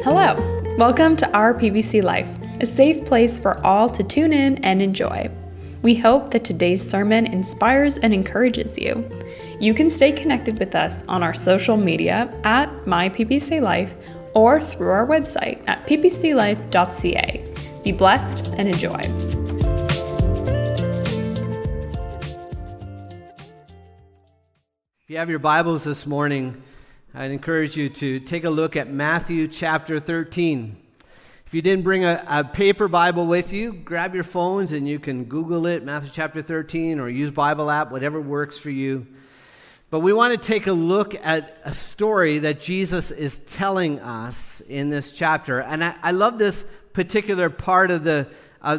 Hello, welcome to Our PBC Life, a safe place for all to tune in and enjoy. We hope that today's sermon inspires and encourages you. You can stay connected with us on our social media at MyPBCLife or through our website at ppclife.ca. Be blessed and enjoy. If you have your Bibles this morning, I'd encourage you to take a look at Matthew chapter 13. If you didn't bring a paper Bible with you, grab your phones and you can Google it, Matthew chapter 13, or use Bible app, whatever works for you. But we want to take a look at a story that Jesus is telling us in this chapter. And I love this particular part of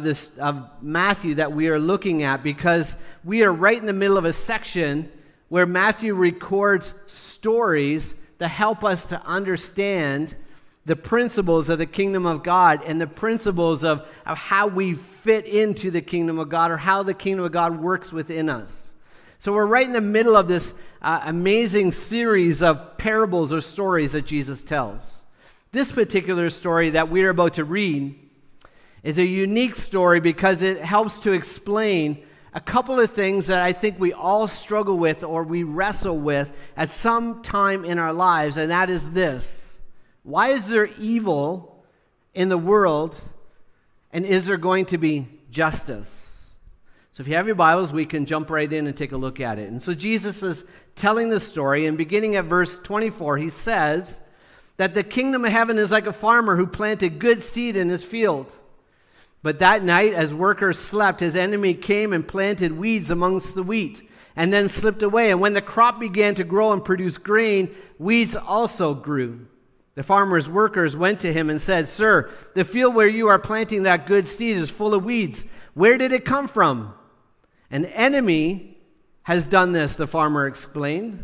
Matthew that we are looking at, because we are right in the middle of a section where Matthew records stories that help us to understand the principles of the kingdom of God and the principles of how we fit into the kingdom of God, or how the kingdom of God works within us. So we're right in the middle of this amazing series of parables or stories that Jesus tells. This particular story that we're about to read is a unique story because it helps to explain a couple of things that I think we all struggle with or we wrestle with at some time in our lives, and that is this. Why is there evil in the world, and is there going to be justice? So if you have your Bibles, we can jump right in and take a look at it. And so Jesus is telling the story, and beginning at verse 24, he says that the kingdom of heaven is like a farmer who planted good seed in his field. But that night, as workers slept, his enemy came and planted weeds amongst the wheat, and then slipped away. And when the crop began to grow and produce grain, weeds also grew. The farmer's workers went to him and said, "Sir, the field where you are planting that good seed is full of weeds. Where did it come from?" "An enemy has done this," the farmer exclaimed.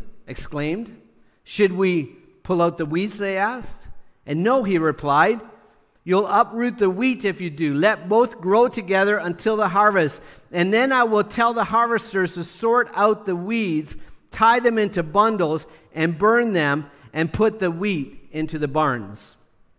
"Should we pull out the weeds?" they asked. "And no," he replied. "You'll uproot the wheat if you do. Let both grow together until the harvest. And then I will tell the harvesters to sort out the weeds, tie them into bundles, and burn them, and put the wheat into the barns."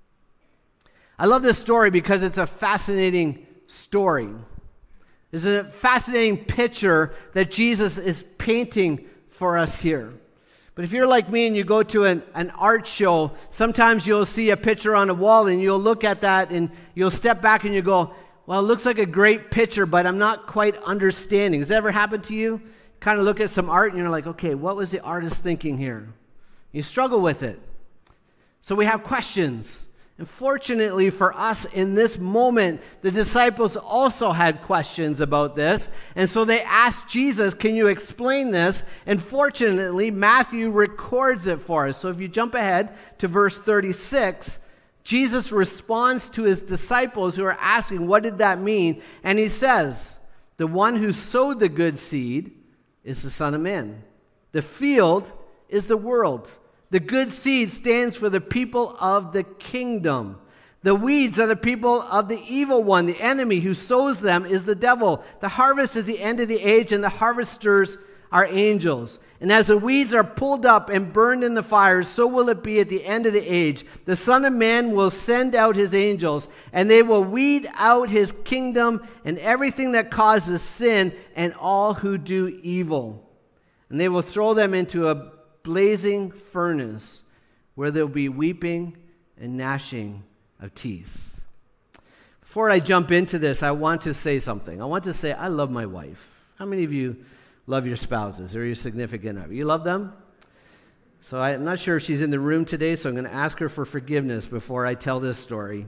I love this story because it's a fascinating story. It's a fascinating picture that Jesus is painting for us here. But if you're like me and you go to an art show, sometimes you'll see a picture on a wall and you'll look at that and you'll step back and you go, "Well, it looks like a great picture, but I'm not quite understanding." Has that ever happened to you? Kind of look at some art and you're like, "Okay, what was the artist thinking here?" You struggle with it. So we have questions. And fortunately for us in this moment, the disciples also had questions about this. And so they asked Jesus, "Can you explain this?" And fortunately, Matthew records it for us. So if you jump ahead to verse 36, Jesus responds to his disciples who are asking, what did that mean? And he says, "The one who sowed the good seed is the Son of Man. The field is the world. The good seed stands for the people of the kingdom. The weeds are the people of the evil one. The enemy who sows them is the devil. The harvest is the end of the age, and the harvesters are angels. And as the weeds are pulled up and burned in the fire, so will it be at the end of the age. The Son of Man will send out his angels, and they will weed out his kingdom and everything that causes sin and all who do evil. And they will throw them into a blazing furnace where there will be weeping and gnashing of teeth." Before I jump into this, I want to say something. I want to say I love my wife. How many of you love your spouses or your significant other? You love them? So I'm not sure if she's in the room today, so I'm going to ask her for forgiveness before I tell this story.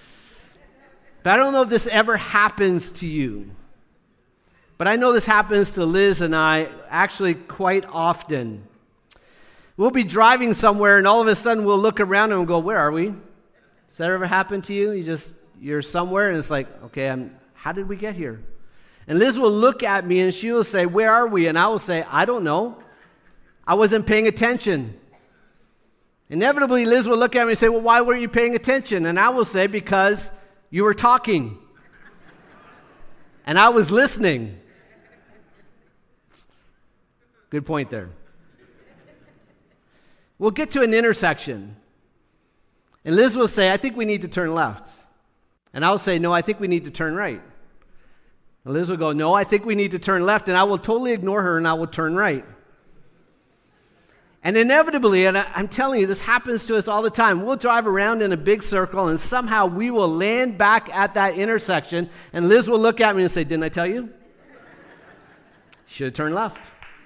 But I don't know if this ever happens to you. But I know this happens to Liz and I actually quite often. We'll be driving somewhere and all of a sudden we'll look around and we'll go, "Where are we?" Does that ever happen to you? You're somewhere and it's like, okay, how did we get here? And Liz will look at me and she will say, "Where are we?" And I will say, "I don't know. I wasn't paying attention." Inevitably, Liz will look at me and say, "Well, why weren't you paying attention?" And I will say, "Because you were talking. And I was listening." Good point there. We'll get to an intersection. And Liz will say, I think we need to turn left. And I'll say, no, I think we need to turn right. And Liz will go, no, I think we need to turn left. And I will totally ignore her and I will turn right. And inevitably, and I'm telling you, this happens to us all the time. We'll drive around in a big circle and somehow we will land back at that intersection. And Liz will look at me and say, didn't I tell you? Should have turned left.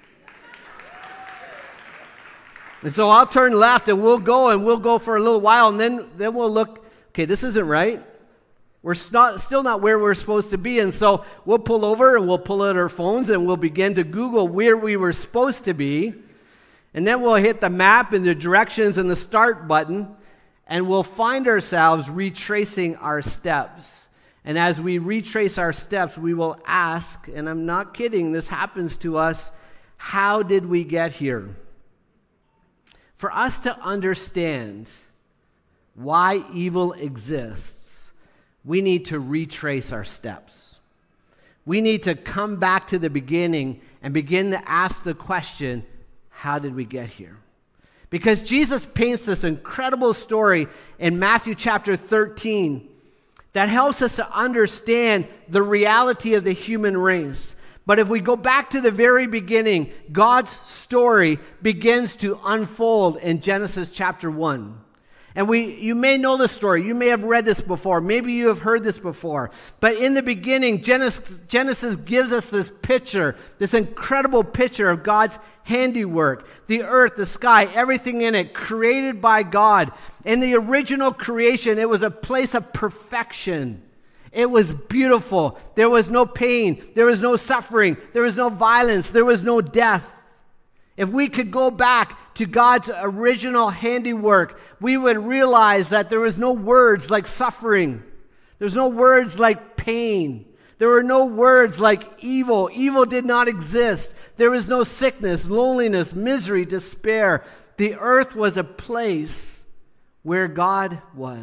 And so I'll turn left and we'll go for a little while. And then we'll look, okay, this isn't right. We're still not where we're supposed to be. And so we'll pull over and we'll pull out our phones and we'll begin to Google where we were supposed to be. And then we'll hit the map and the directions and the start button, and we'll find ourselves retracing our steps. And as we retrace our steps, we will ask, and I'm not kidding, this happens to us, how did we get here? For us to understand why evil exists, we need to retrace our steps. We need to come back to the beginning and begin to ask the question, how did we get here? Because Jesus paints this incredible story in Matthew chapter 13 that helps us to understand the reality of the human race. But if we go back to the very beginning, God's story begins to unfold in Genesis chapter 1. And you may know the story. You may have read this before. Maybe you have heard this before. But in the beginning, Genesis gives us this picture, this incredible picture of God's handiwork. The earth, the sky, everything in it, created by God. In the original creation, it was a place of perfection. It was beautiful. There was no pain. There was no suffering. There was no violence. There was no death. If we could go back to God's original handiwork, we would realize that there was no words like suffering. There's no words like pain. There were no words like evil. Evil did not exist. There was no sickness, loneliness, misery, despair. The earth was a place where God was.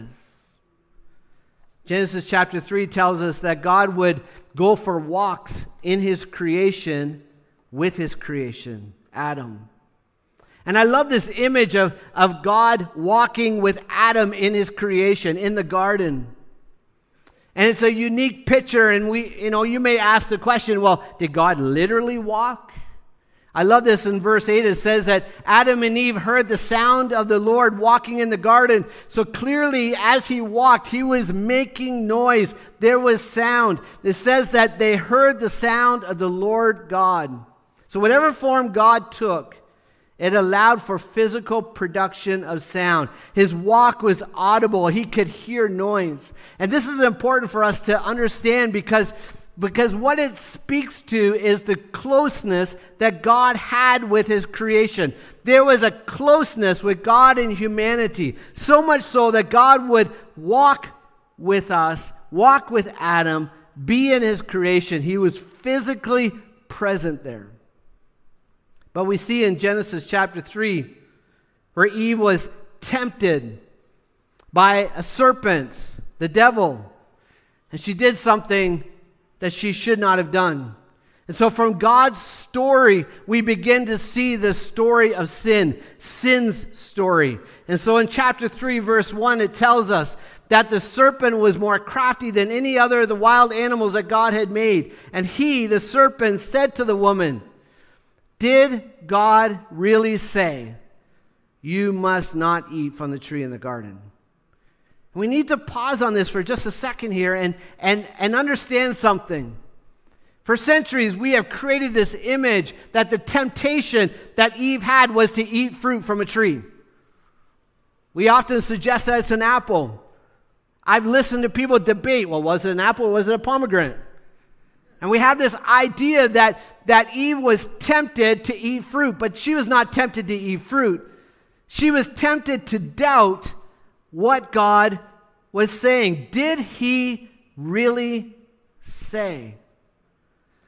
Genesis chapter 3 tells us that God would go for walks in his creation with his creation, Adam. And I love this image of God walking with Adam in his creation, in the garden. And it's a unique picture, and you may ask the question, well, did God literally walk? I love this in verse 8. It says that Adam and Eve heard the sound of the Lord walking in the garden. So clearly, as he walked, he was making noise. There was sound. It says that they heard the sound of the Lord God. So whatever form God took, it allowed for physical production of sound. His walk was audible. He could hear noise. And this is important for us to understand because what it speaks to is the closeness that God had with his creation. There was a closeness with God and humanity, so much so that God would walk with us, walk with Adam, be in his creation. He was physically present there. But we see in Genesis chapter 3 where Eve was tempted by a serpent, the devil, and she did something that she should not have done. And so from God's story, we begin to see the story of sin, sin's story. And so in chapter 3, verse 1, it tells us that the serpent was more crafty than any other of the wild animals that God had made. And he, the serpent, said to the woman, "Did God really say, 'You must not eat from the tree in the garden'?" We need to pause on this for just a second here and understand something. For centuries, we have created this image that the temptation that Eve had was to eat fruit from a tree. We often suggest that it's an apple. I've listened to people debate, well, was it an apple or was it a pomegranate? And we have this idea that Eve was tempted to eat fruit, but she was not tempted to eat fruit. She was tempted to doubt what God was saying. Did he really say?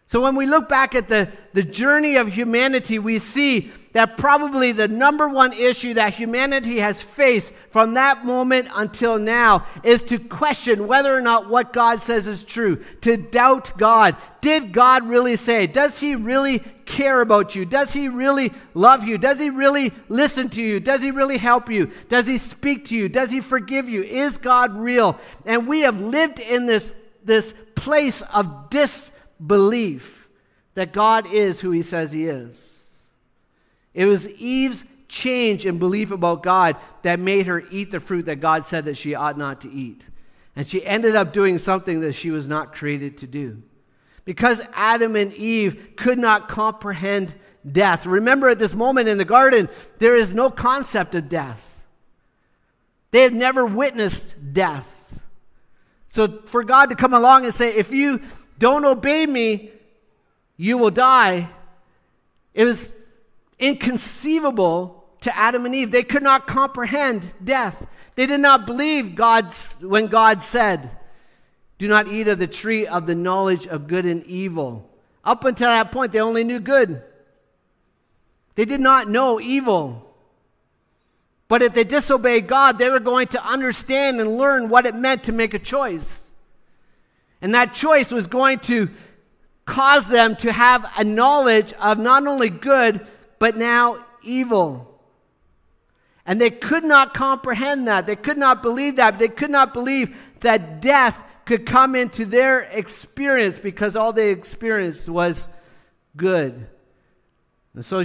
So when we look back at the journey of humanity, we see that probably the number one issue that humanity has faced from that moment until now is to question whether or not what God says is true, to doubt God. Did God really say? Does he really care about you? Does he really love you? Does he really listen to you? Does he really help you? Does he speak to you? Does he forgive you? Is God real? And we have lived in this place of disbelief that God is who he says he is. It was Eve's change in belief about God that made her eat the fruit that God said that she ought not to eat. And she ended up doing something that she was not created to do. Because Adam and Eve could not comprehend death. Remember, at this moment in the garden, there is no concept of death. They had never witnessed death. So for God to come along and say, if you don't obey me, you will die, it was inconceivable to Adam and Eve. They could not comprehend death. They did not believe when God said, do not eat of the tree of the knowledge of good and evil. Up until that point, they only knew good. They did not know evil. But if they disobeyed God, they were going to understand and learn what it meant to make a choice. And that choice was going to cause them to have a knowledge of not only good, but now evil. And they could not comprehend that. They could not believe that. They could not believe that death could come into their experience because all they experienced was good. And so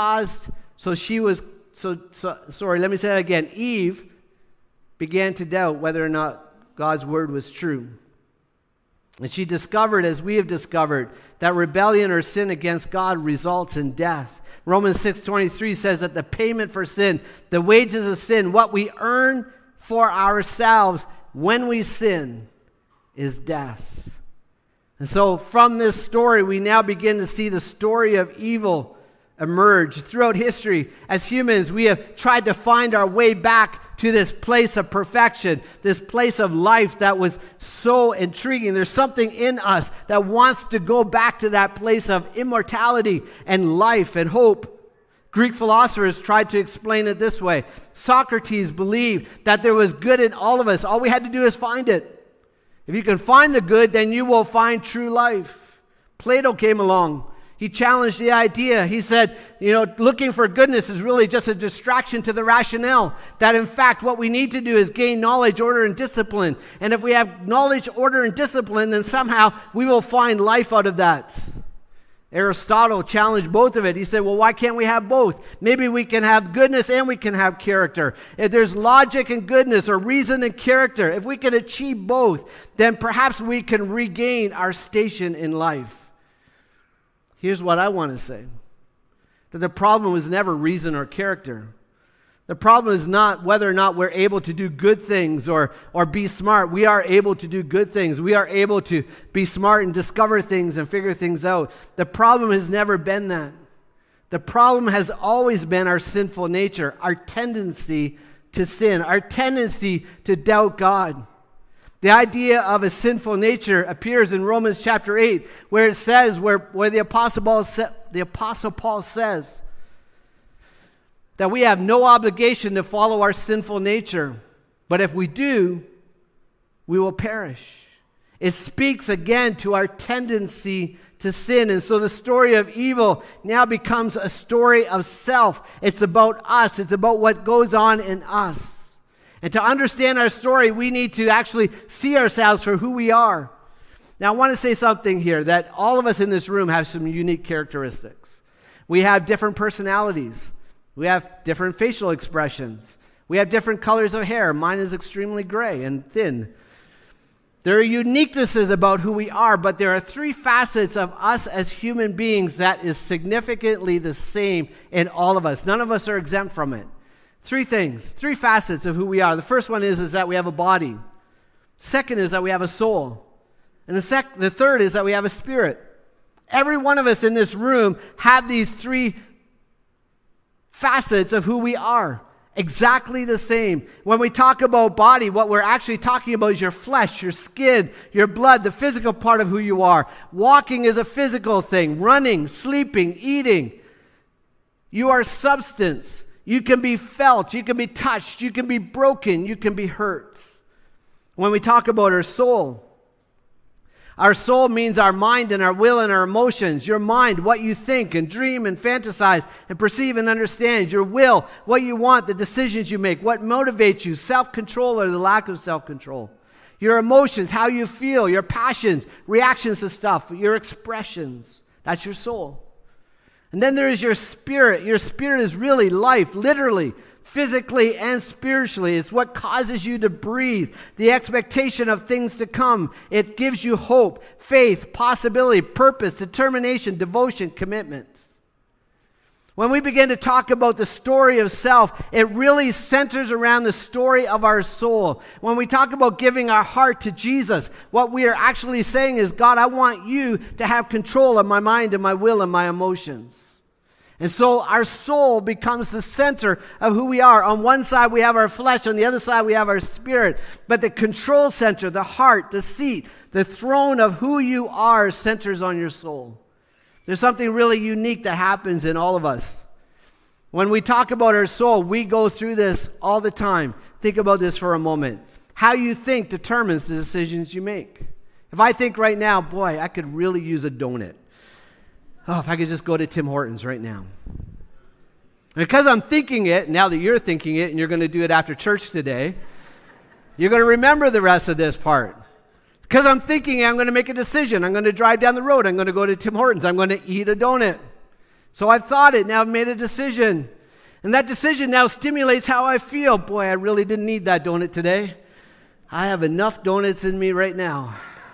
let me say that again. Eve began to doubt whether or not God's word was true. And she discovered, as we have discovered, that rebellion or sin against God results in death. Romans 6:23 says that the payment for sin, the wages of sin, what we earn for ourselves when we sin, is death. And so from this story, we now begin to see the story of evil emerge. Throughout history, as humans, we have tried to find our way back to this place of perfection, this place of life that was so intriguing. There's something in us that wants to go back to that place of immortality and life and hope. Greek philosophers tried to explain it this way. Socrates believed that there was good in all of us. All we had to do is find it. If you can find the good, then you will find true life. Plato came along. He challenged the idea. He said, looking for goodness is really just a distraction to the rationale. That in fact, what we need to do is gain knowledge, order, and discipline. And if we have knowledge, order, and discipline, then somehow we will find life out of that. Aristotle challenged both of it. He said, well, why can't we have both? Maybe we can have goodness and we can have character. If there's logic and goodness or reason and character, if we can achieve both, then perhaps we can regain our station in life. Here's what I want to say. That the problem was never reason or character. The problem is not whether or not we're able to do good things or be smart. We are able to do good things. We are able to be smart and discover things and figure things out. The problem has never been that. The problem has always been our sinful nature, our tendency to sin, our tendency to doubt God. The idea of a sinful nature appears in Romans chapter 8, where it says, where the Apostle Paul says that we have no obligation to follow our sinful nature, but if we do, we will perish. It speaks again to our tendency to sin. And so the story of evil now becomes a story of self. It's about us. It's about what goes on in us. And to understand our story, we need to actually see ourselves for who we are. Now, I want to say something here, that all of us in this room have some unique characteristics. We have different personalities. We have different facial expressions. We have different colors of hair. Mine is extremely gray and thin. There are uniquenesses about who we are, but there are three facets of us as human beings that is significantly the same in all of us. None of us are exempt from it. Three things, three facets of who we are. The first one is that we have a body. Second is that we have a soul. And the third is that we have a spirit. Every one of us in this room have these three facets of who we are. Exactly the same. When we talk about body, what we're actually talking about is your flesh, your skin, your blood, the physical part of who you are. Walking is a physical thing. Running, sleeping, eating. You are substance. You can be felt. You can be touched. You can be broken. You can be hurt. When we talk about our soul means our mind and our will and our emotions. Your mind, what you think and dream and fantasize and perceive and understand. Your will, what you want, the decisions you make, what motivates you, self-control or the lack of self-control. Your emotions, how you feel, your passions, reactions to stuff, your expressions. That's your soul. And then there is your spirit. Your spirit is really life, literally, physically and spiritually. It's what causes you to breathe, the expectation of things to come. It gives you hope, faith, possibility, purpose, determination, devotion, commitments. When we begin to talk about the story of self, it really centers around the story of our soul. When we talk about giving our heart to Jesus, what we are actually saying is, God, I want you to have control of my mind and my will and my emotions. And so our soul becomes the center of who we are. On one side we have our flesh, on the other side we have our spirit. But the control center, the heart, the seat, the throne of who you are centers on your soul. There's something really unique that happens in all of us. When we talk about our soul, we go through this all the time. Think about this for a moment. How you think determines the decisions you make. If I think right now, boy, I could really use a donut. Oh, if I could just go to Tim Hortons right now. Because I'm thinking it, now that you're thinking it, and you're going to do it after church today, you're going to remember the rest of this part. Because I'm thinking I'm going to make a decision. I'm going to drive down the road. I'm going to go to Tim Hortons. I'm going to eat a donut. So I've thought it. Now I've made a decision. And that decision now stimulates how I feel. Boy, I really didn't need that donut today. I have enough donuts in me right now.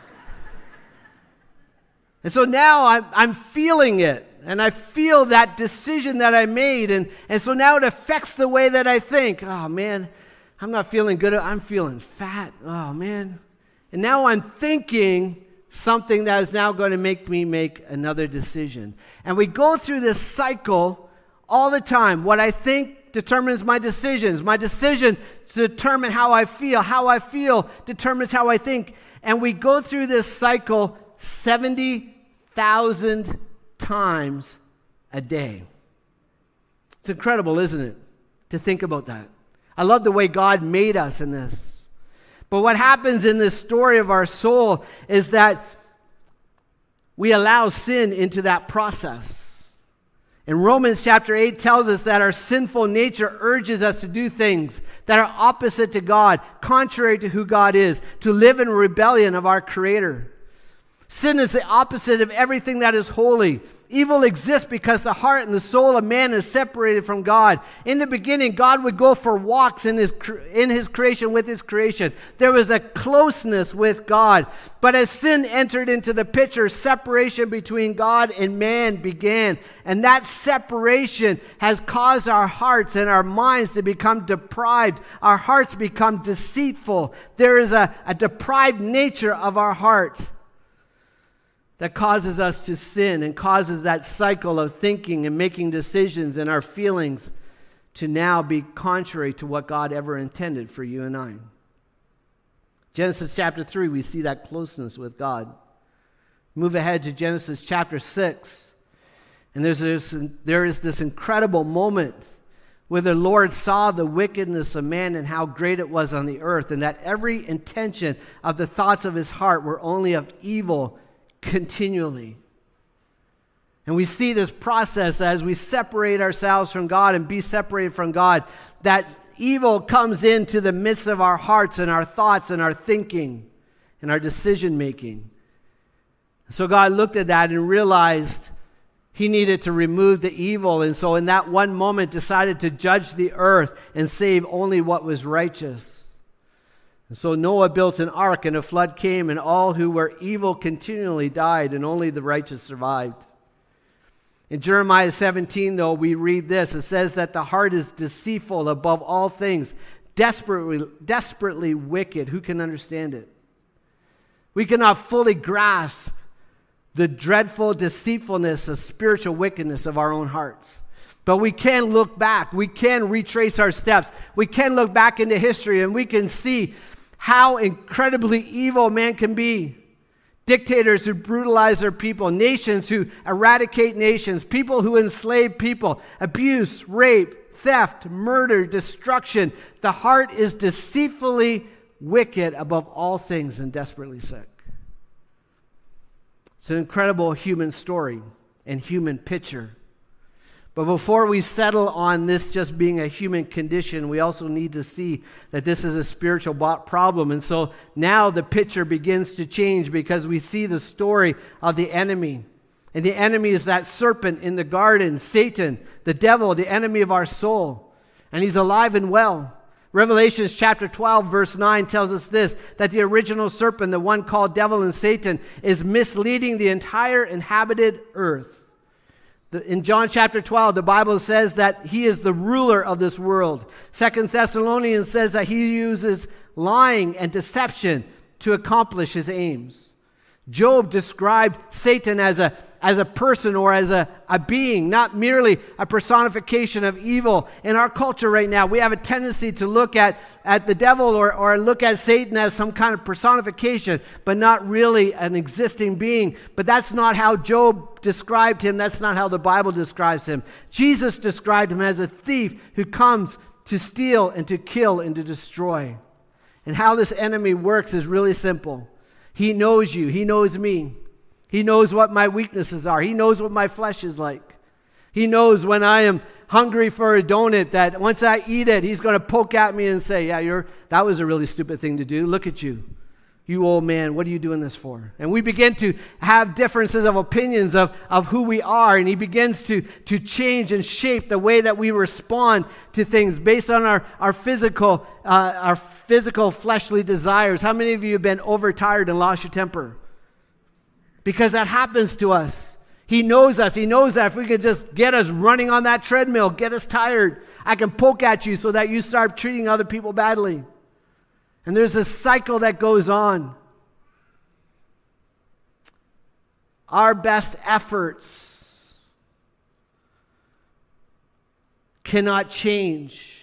And so now I'm feeling it, and I feel that decision that I made, and so now it affects the way that I think. Oh, man, I'm not feeling good. I'm feeling fat. Oh, man. And now I'm thinking something that is now going to make me make another decision. And we go through this cycle all the time. What I think determines my decisions. My decision to determine how I feel. How I feel determines how I think. And we go through this cycle 70,000 times a day. It's incredible, isn't it, to think about that? I love the way God made us in this. But what happens in this story of our soul is that we allow sin into that process. And Romans chapter 8 tells us that our sinful nature urges us to do things that are opposite to God, contrary to who God is, to live in rebellion of our Creator. Sin is the opposite of everything that is holy. Evil exists because the heart and the soul of man is separated from God. In the beginning, God would go for walks in his creation with his creation. There was a closeness with God. But as sin entered into the picture, separation between God and man began. And that separation has caused our hearts and our minds to become deprived. Our hearts become deceitful. There is a deprived nature of our hearts that causes us to sin and causes that cycle of thinking and making decisions and our feelings to now be contrary to what God ever intended for you and I. Genesis chapter 3, we see that closeness with God. Move ahead to Genesis chapter 6, and there is this incredible moment where the Lord saw the wickedness of man and how great it was on the earth, and that every intention of the thoughts of his heart were only of evil continually. And we see this process as we separate ourselves from God and be separated from God, that evil comes into the midst of our hearts and our thoughts and our thinking and our decision making. So God looked at that and realized he needed to remove the evil, and so in that one moment decided to judge the earth and save only what was righteous. And so Noah built an ark, and a flood came, and all who were evil continually died, and only the righteous survived. In Jeremiah 17, though, we read this. It says that the heart is deceitful above all things, desperately wicked. Who can understand it? We cannot fully grasp the dreadful deceitfulness of spiritual wickedness of our own hearts. But we can look back. We can retrace our steps. We can look back into history and we can see how incredibly evil man can be. Dictators who brutalize their people, nations who eradicate nations, people who enslave people, abuse, rape, theft, murder, destruction. The heart is deceitfully wicked above all things and desperately sick. It's an incredible human story and human picture. But before we settle on this just being a human condition, we also need to see that this is a spiritual problem. And so now the picture begins to change because we see the story of the enemy. And the enemy is that serpent in the garden, Satan, the devil, the enemy of our soul. And he's alive and well. Revelation chapter 12, verse 9 tells us this, that the original serpent, the one called devil and Satan, is misleading the entire inhabited earth. In John chapter 12, the Bible says that he is the ruler of this world. 2 Thessalonians says that he uses lying and deception to accomplish his aims. Job described Satan as a person or as a being, not merely a personification of evil. In our culture right now, we have a tendency to look at the devil or look at Satan as some kind of personification, but not really an existing being. But that's not how Job described him. That's not how the Bible describes him. Jesus described him as a thief who comes to steal and to kill and to destroy. And how this enemy works is really simple. He knows you. He knows me. He knows what my weaknesses are. He knows what my flesh is like. He knows when I am hungry for a donut that once I eat it, he's going to poke at me and say, yeah, that was a really stupid thing to do. Look at you. You old man, what are you doing this for? And we begin to have differences of opinions of who we are, and he begins to change and shape the way that we respond to things based on our physical fleshly desires. How many of you have been overtired and lost your temper? Because that happens to us. He knows us. He knows that if we could just get us running on that treadmill, get us tired, I can poke at you so that you start treating other people badly. And there's this cycle that goes on. Our best efforts cannot change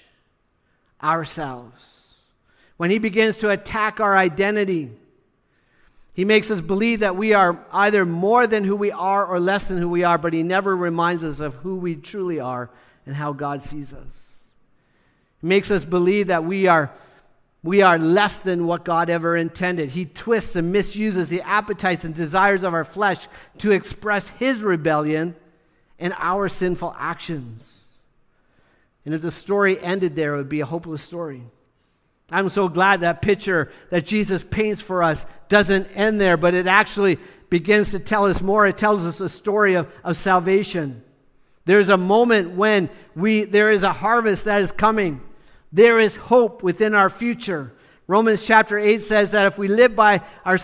ourselves. When he begins to attack our identity, he makes us believe that we are either more than who we are or less than who we are, but he never reminds us of who we truly are and how God sees us. He makes us believe that we are less than what God ever intended. He twists and misuses the appetites and desires of our flesh to express his rebellion and our sinful actions. And if the story ended there, it would be a hopeless story. I'm so glad that picture that Jesus paints for us doesn't end there, but it actually begins to tell us more. It tells us a story of salvation. There's a moment when there is a harvest that is coming. There is hope within our future. Romans chapter 8 says that if we live by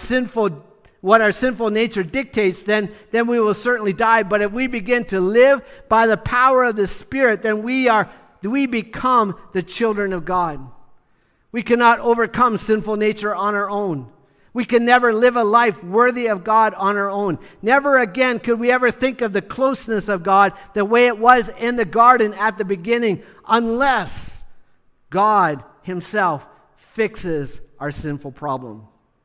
what our sinful nature dictates, then we will certainly die. But if we begin to live by the power of the Spirit, then we become the children of God. We cannot overcome sinful nature on our own. We can never live a life worthy of God on our own. Never again could we ever think of the closeness of God the way it was in the garden at the beginning, unless God himself fixes our sinful problem.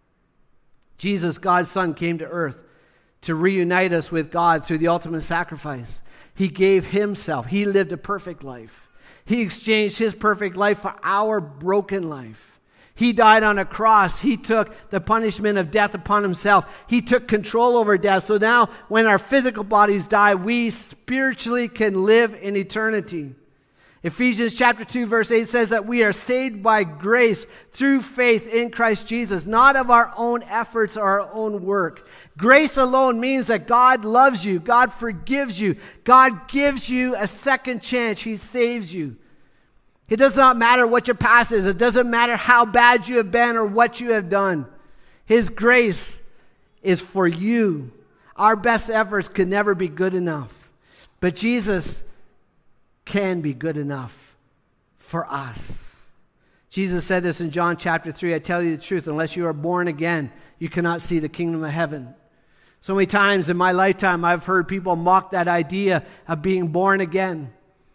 Jesus, God's Son, came to earth to reunite us with God through the ultimate sacrifice. He gave himself. He lived a perfect life. He exchanged his perfect life for our broken life. He died on a cross. He took the punishment of death upon himself. He took control over death. So now when our physical bodies die, we spiritually can live in eternity. Ephesians chapter 2 verse 8 says that we are saved by grace through faith in Christ Jesus, not of our own efforts or our own work. Grace alone means that God loves you, God forgives you, God gives you a second chance, he saves you. It does not matter what your past is, it doesn't matter how bad you have been or what you have done. His grace is for you. Our best efforts could never be good enough, but Jesus can be good enough for us. Jesus said this in John chapter 3, I tell you the truth, unless you are born again, you cannot see the kingdom of heaven. So many times in my lifetime, I've heard people mock that idea of being born again.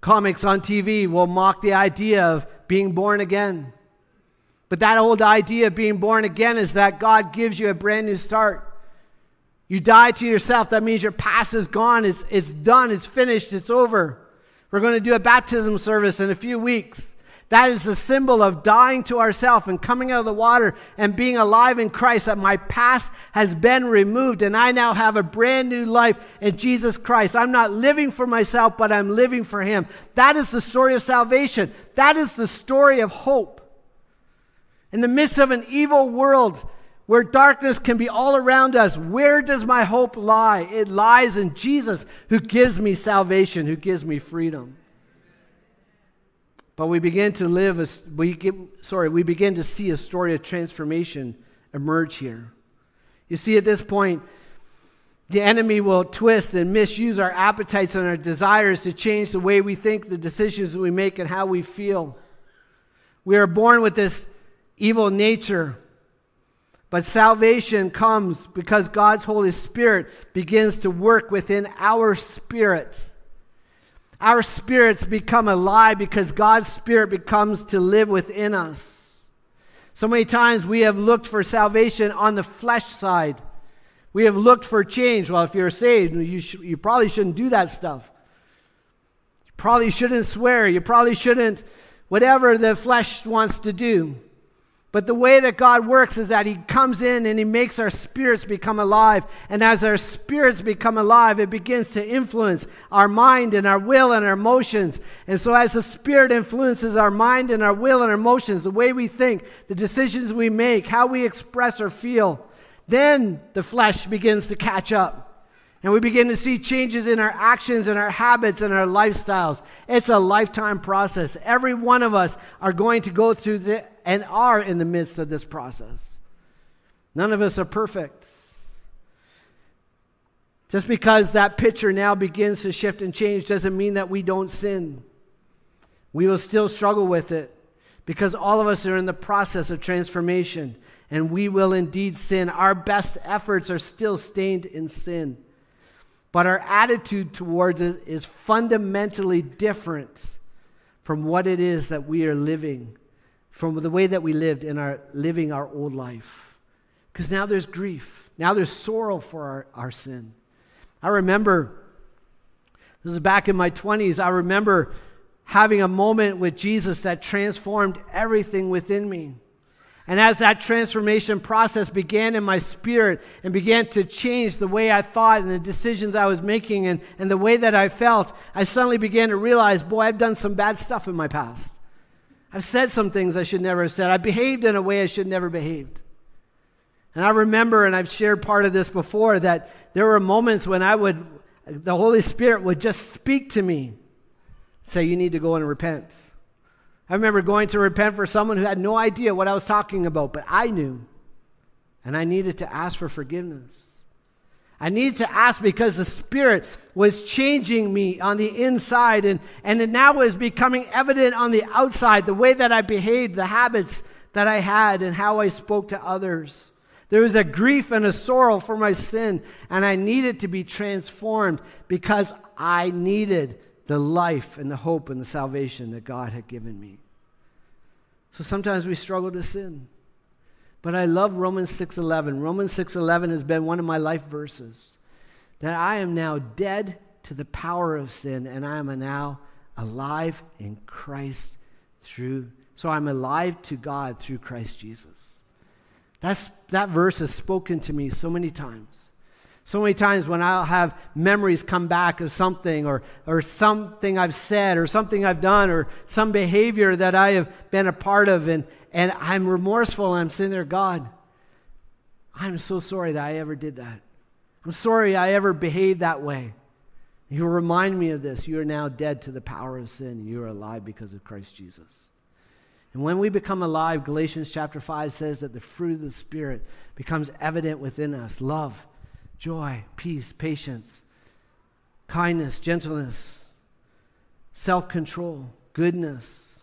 Comics on TV will mock the idea of being born again. But that old idea of being born again is that God gives you a brand new start. You die to yourself. That means your past is gone. It's done. It's finished. It's over. We're going to do a baptism service in a few weeks. That is the symbol of dying to ourselves and coming out of the water and being alive in Christ, that my past has been removed and I now have a brand new life in Jesus Christ. I'm not living for myself, but I'm living for Him. That is the story of salvation. That is the story of hope. In the midst of an evil world where darkness can be all around us, where does my hope lie? It lies in Jesus, who gives me salvation, who gives me freedom. But we begin to see a story of transformation emerge here. You see, at this point, the enemy will twist and misuse our appetites and our desires to change the way we think, the decisions that we make, and how we feel. We are born with this evil nature, but salvation comes because God's Holy Spirit begins to work within our spirits. Our spirits become alive because God's Spirit becomes to live within us. So many times we have looked for salvation on the flesh side. We have looked for change. Well, if you're saved, you probably shouldn't do that stuff. You probably shouldn't swear. You probably shouldn't, whatever the flesh wants to do. But the way that God works is that He comes in and He makes our spirits become alive. And as our spirits become alive, it begins to influence our mind and our will and our emotions. And so as the Spirit influences our mind and our will and our emotions, the way we think, the decisions we make, how we express or feel, then the flesh begins to catch up. And we begin to see changes in our actions and our habits and our lifestyles. It's a lifetime process. Every one of us are going to go through and are in the midst of this process. None of us are perfect. Just because that picture now begins to shift and change doesn't mean that we don't sin. We will still struggle with it because all of us are in the process of transformation, and we will indeed sin. Our best efforts are still stained in sin. But our attitude towards it is fundamentally different from what it is that we are living, from the way that we lived in living our old life. Because now there's grief. Now there's sorrow for our sin. I remember, this is back in my 20s, I remember having a moment with Jesus that transformed everything within me. And as that transformation process began in my spirit and began to change the way I thought and the decisions I was making and the way that I felt, I suddenly began to realize, boy, I've done some bad stuff in my past. I've said some things I should never have said. I behaved in a way I should never behaved. And I remember, and I've shared part of this before, that there were moments when the Holy Spirit would just speak to me, say, you need to go and repent. I remember going to repent for someone who had no idea what I was talking about, but I knew. And I needed to ask for forgiveness. I needed to ask because the Spirit was changing me on the inside, and it now was becoming evident on the outside, the way that I behaved, the habits that I had, and how I spoke to others. There was a grief and a sorrow for my sin, and I needed to be transformed because I needed the life and the hope and the salvation that God had given me. So sometimes we struggle to sin. But I love Romans 6:11. Romans 6:11 has been one of my life verses. That I am now dead to the power of sin, and I am now alive in Christ so I'm alive to God through Christ Jesus. That verse has spoken to me so many times. So many times when I'll have memories come back of something or something I've said or something I've done or some behavior that I have been a part of and I'm remorseful and I'm sitting there, God, I'm so sorry that I ever did that. I'm sorry I ever behaved that way. You remind me of this. You are now dead to the power of sin and you are alive because of Christ Jesus. And when we become alive, Galatians chapter 5 says that the fruit of the Spirit becomes evident within us. Love, joy, peace, patience, kindness, gentleness, self-control, goodness.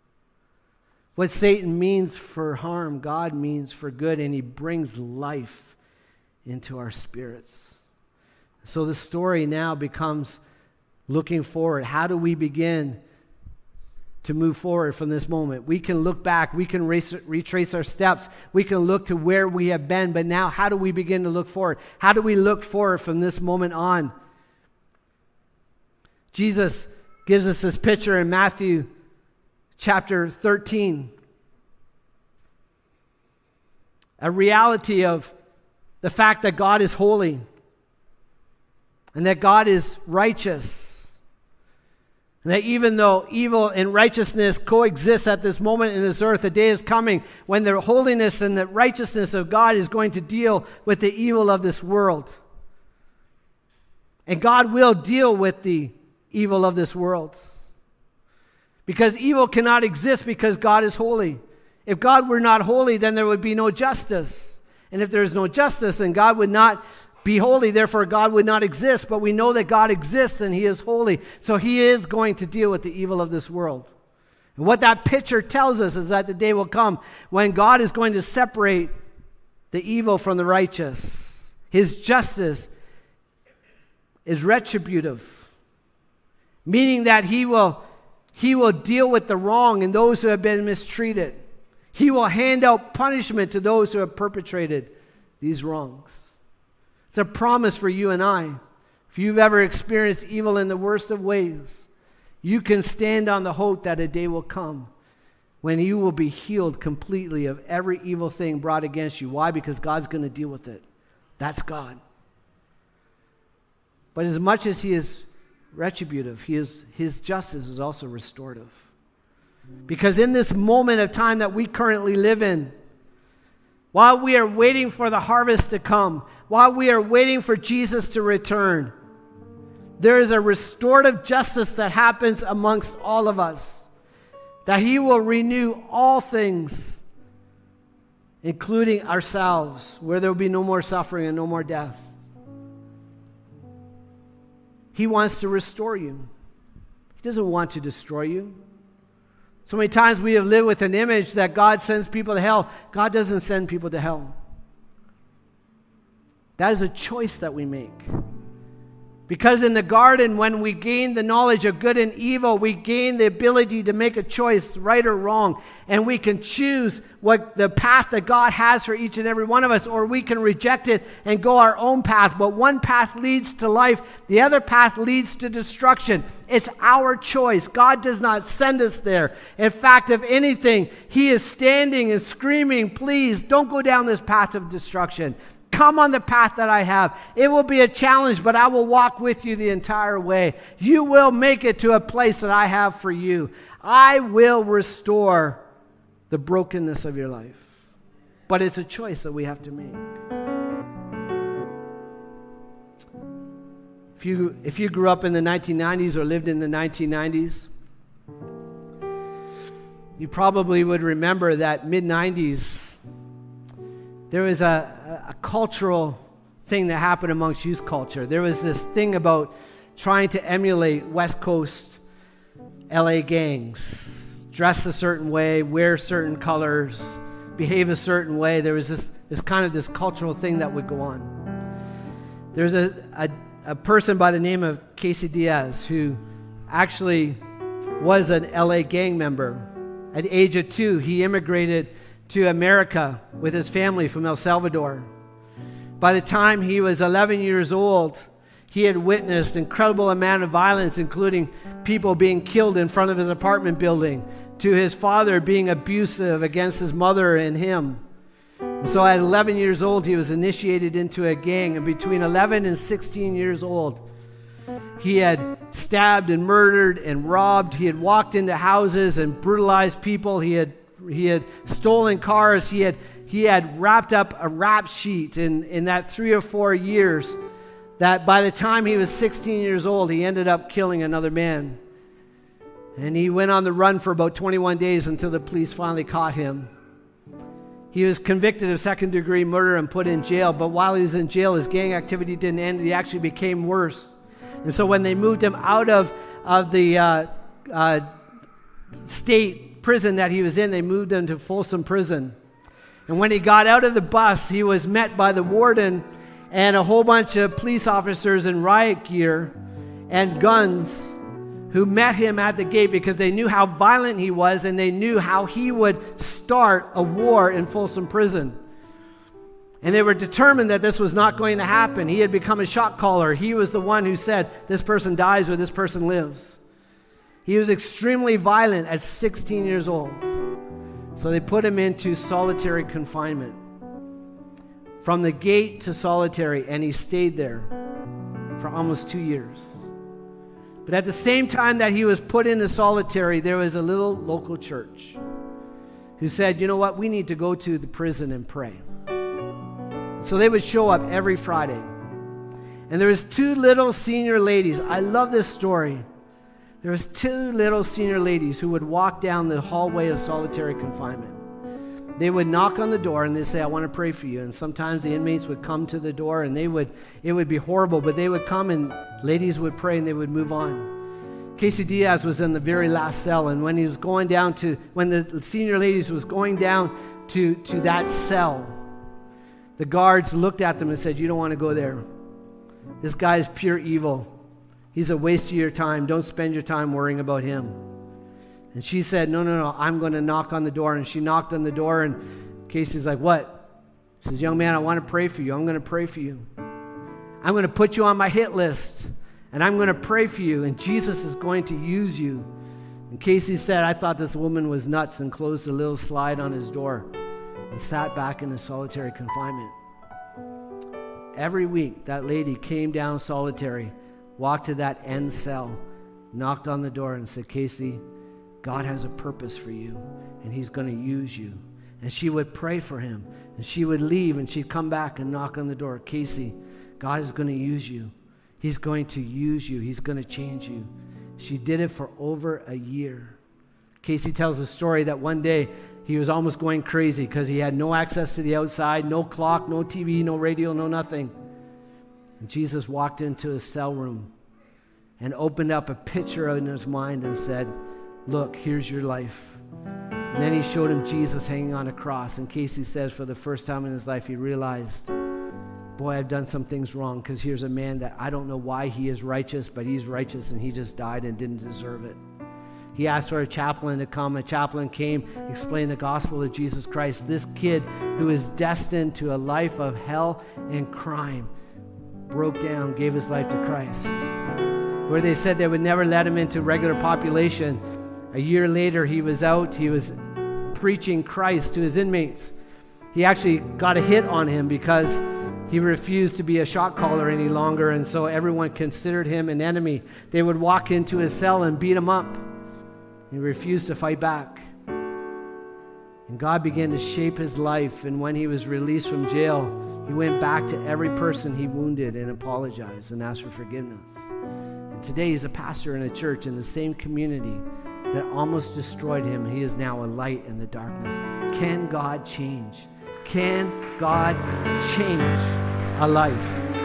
What Satan means for harm, God means for good, and he brings life into our spirits. So the story now becomes looking forward. How do we begin to move forward from this moment? We can look back. We can retrace our steps. We can look to where we have been. But now, how do we begin to look forward? How do we look forward from this moment on? Jesus gives us this picture in Matthew chapter 13. A reality of the fact that God is holy and that God is righteous. And that even though evil and righteousness coexist at this moment in this earth, the day is coming when the holiness and the righteousness of God is going to deal with the evil of this world. And God will deal with the evil of this world. Because evil cannot exist because God is holy. If God were not holy, then there would be no justice. And if there is no justice, then God would not be holy. Therefore, God would not exist. But we know that God exists and He is holy. So He is going to deal with the evil of this world. And what that picture tells us is that the day will come when God is going to separate the evil from the righteous. His justice is retributive, meaning that He will deal with the wrong and those who have been mistreated. He will hand out punishment to those who have perpetrated these wrongs. It's a promise for you and I. If you've ever experienced evil in the worst of ways, you can stand on the hope that a day will come when you will be healed completely of every evil thing brought against you. Why? Because God's going to deal with it. That's God. But as much as He is retributive, His justice is also restorative. Because in this moment of time that we currently live in, while we are waiting for the harvest to come, while we are waiting for Jesus to return, there is a restorative justice that happens amongst all of us. That He will renew all things, including ourselves, where there will be no more suffering and no more death. He wants to restore you. He doesn't want to destroy you. So many times we have lived with an image that God sends people to hell. God doesn't send people to hell. That is a choice that we make. Because in the garden, when we gain the knowledge of good and evil, we gain the ability to make a choice, right or wrong. And we can choose what the path that God has for each and every one of us, or we can reject it and go our own path. But one path leads to life. The other path leads to destruction. It's our choice. God does not send us there. In fact, if anything, He is standing and screaming, please don't go down this path of destruction. Come on the path that I have. It will be a challenge, but I will walk with you the entire way. You will make it to a place that I have for you. I will restore the brokenness of your life. But it's a choice that we have to make. If you grew up in the 1990s or lived in the 1990s, you probably would remember that mid-90s, there was a cultural thing that happened amongst youth culture. There was this thing about trying to emulate West Coast LA gangs. Dress a certain way, wear certain colors, behave a certain way. There was this kind of this cultural thing that would go on. There's a person by the name of Casey Diaz who actually was an LA gang member. At the age of 2, he immigrated to America with his family from El Salvador. By the time he was 11 years old, he had witnessed incredible amount of violence, including people being killed in front of his apartment building, to his father being abusive against his mother and him. And so at 11 years old, he was initiated into a gang, and between 11 and 16 years old, he had stabbed and murdered and robbed. He had walked into houses and brutalized people. He had stolen cars. He had wrapped up a rap sheet in that 3 or 4 years, that by the time he was 16 years old, he ended up killing another man. And he went on the run for about 21 days until the police finally caught him. He was convicted of second-degree murder and put in jail. But while he was in jail, his gang activity didn't end. He actually became worse. And so when they moved him out of the state prison that he was in, they moved him to Folsom Prison. And when he got out of the bus, he was met by the warden and a whole bunch of police officers in riot gear. and guns who met him at the gate because they knew how violent he was and they knew how he would start a war in Folsom Prison. And they were determined that this was not going to happen. He had become a shot caller. He was the one who said, this person dies or this person lives. He was extremely violent at 16 years old. So they put him into solitary confinement. From the gate to solitary, and he stayed there for almost 2 years. But at the same time that he was put into solitary, there was a little local church who said, you know what, we need to go to the prison and pray. So they would show up every Friday. And there was 2 little senior ladies. I love this story. There was 2 little senior ladies who would walk down the hallway of solitary confinement. They would knock on the door and they'd say, I want to pray for you. And sometimes the inmates would come to the door and it would be horrible, but they would come and ladies would pray and they would move on. Casey Diaz was in the very last cell, and when the senior ladies was going down to that cell, the guards looked at them and said, you don't want to go there. This guy is pure evil. He's a waste of your time. Don't spend your time worrying about him. And she said, no, I'm going to knock on the door. And she knocked on the door, and Casey's like, what? He says, young man, I want to pray for you. I'm going to pray for you. I'm going to put you on my hit list, and I'm going to pray for you, and Jesus is going to use you. And Casey said, I thought this woman was nuts, and closed a little slide on his door and sat back in the solitary confinement. Every week, that lady came down solitary, walked to that end cell, knocked on the door and said, Casey, God has a purpose for you, and he's going to use you. And she would pray for him, and she would leave, and she'd come back and knock on the door. Casey, God is going to use you. He's going to use you. He's going to change you. She did it for over a year. Casey tells a story that one day he was almost going crazy because he had no access to the outside, no clock, no TV, no radio, no nothing. And Jesus walked into his cell room and opened up a picture in his mind and said, look, here's your life. And then he showed him Jesus hanging on a cross. And Casey says for the first time in his life, he realized, boy, I've done some things wrong, because here's a man that I don't know why he is righteous, but he's righteous and he just died and didn't deserve it. He asked for a chaplain to come. A chaplain came, explained the gospel of Jesus Christ. This kid who is destined to a life of hell and crime broke down, gave his life to Christ. Where they said they would never let him into regular population, a year later he was out, he was preaching Christ to his inmates. He actually got a hit on him because he refused to be a shot caller any longer, and so everyone considered him an enemy. They would walk into his cell and beat him up. He refused to fight back. And God began to shape his life, and when he was released from jail, he went back to every person he wounded and apologized and asked for forgiveness. And today he's a pastor in a church in the same community that almost destroyed him. He is now a light in the darkness. Can God change? Can God change a life?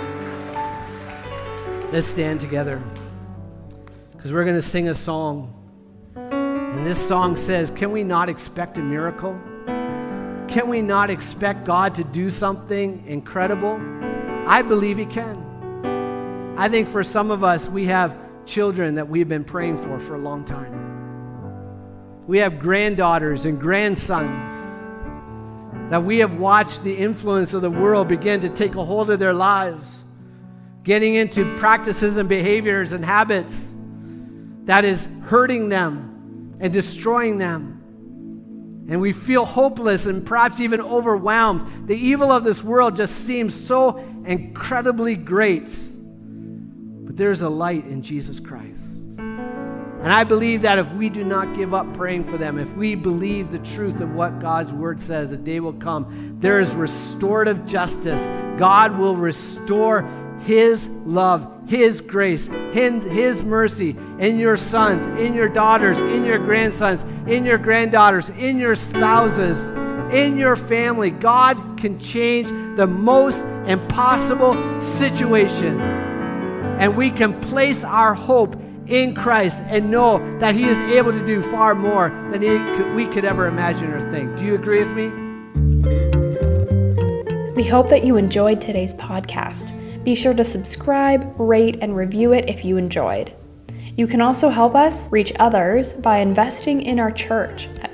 Let's stand together, because we're going to sing a song. And this song says, can we not expect a miracle? Can we not expect God to do something incredible? I believe he can. I think for some of us, we have children that we've been praying for a long time. We have granddaughters and grandsons that we have watched the influence of the world begin to take a hold of their lives, getting into practices and behaviors and habits that is hurting them and destroying them. And we feel hopeless and perhaps even overwhelmed. The evil of this world just seems so incredibly great. But there's a light in Jesus Christ. And I believe that if we do not give up praying for them, if we believe the truth of what God's word says, a day will come, there is restorative justice. God will restore his love, his grace, his mercy in your sons, in your daughters, in your grandsons, in your granddaughters, in your spouses, in your family. God can change the most impossible situation. And we can place our hope in Christ and know that he is able to do far more than we could ever imagine or think. Do you agree with me? We hope that you enjoyed today's podcast. Be sure to subscribe, rate, and review it if you enjoyed. You can also help us reach others by investing in our church at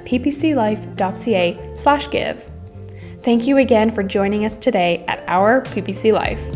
ppclife.ca/give. Thank you again for joining us today at Our PPC Life.